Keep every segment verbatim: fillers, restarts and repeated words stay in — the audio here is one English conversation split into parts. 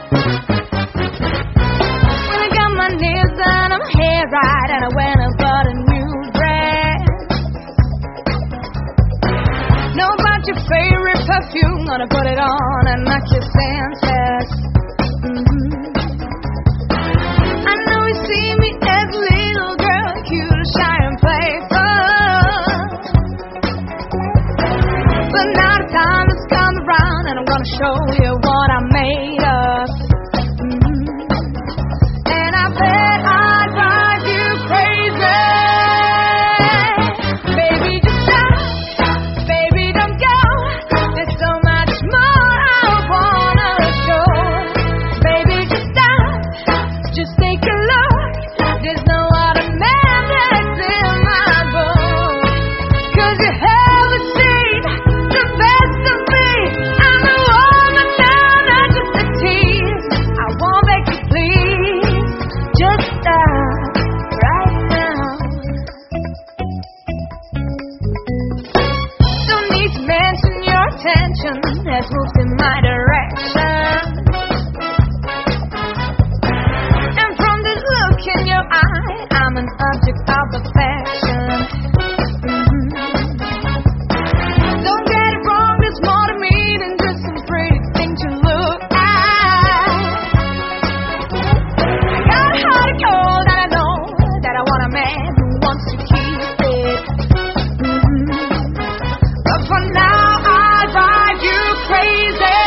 When I got my nails done and my hair right, and I went and bought a new dress. Know about your favorite perfume, gonna put it on and knock your senses. Mm-hmm. I know you see me as a little girl, cute, shy and playful. But now the time has come around, and I'm gonna show you what I'm made of. Mm-hmm. And I bet I'd drive you crazy. Baby, just stop. Baby, don't go. There's so much more I wanna show. Baby, just stop. Just take a look. There's no other man that's in my book. 'Cause you haven't seen the best of me. I'm a woman now, not just a tease. I won't beg you, please. Just stop right now. Don't need to mention your attention has moved in my direction. And from the look in your eye, I'm an object of affection. Mhm. Don't get it wrong, there's more to me than just some pretty thing to look at. I got a heart of gold, and I know that I want a man who wants to keep it. Mhm. But for now, I'll drive you crazy.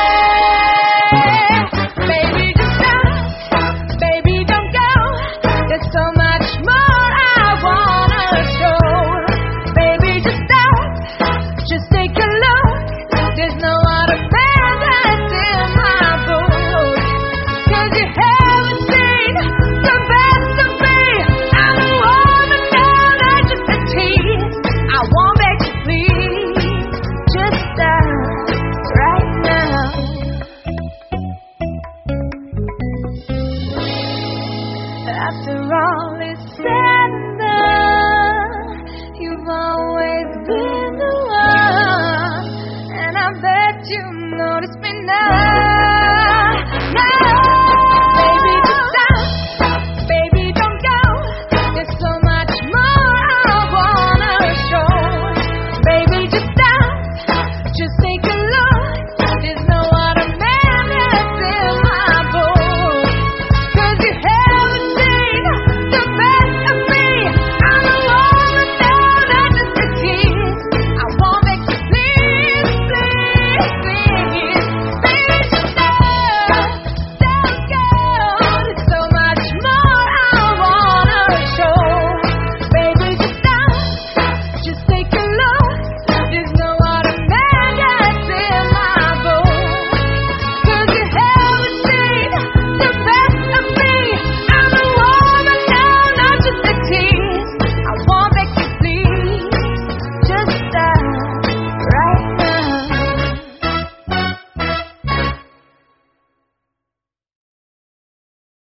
Baby, just stop. Baby, don't go. There's so much more I wanna show. Baby, just stop. Just take a look. There's no other man that's in my book. 'Cause you haven't seen the best of me. I'm a woman now, not just a tease. I won't beg you, please. Just stop right now. After all is said and done, you've always been the one. And I bet you notice me now.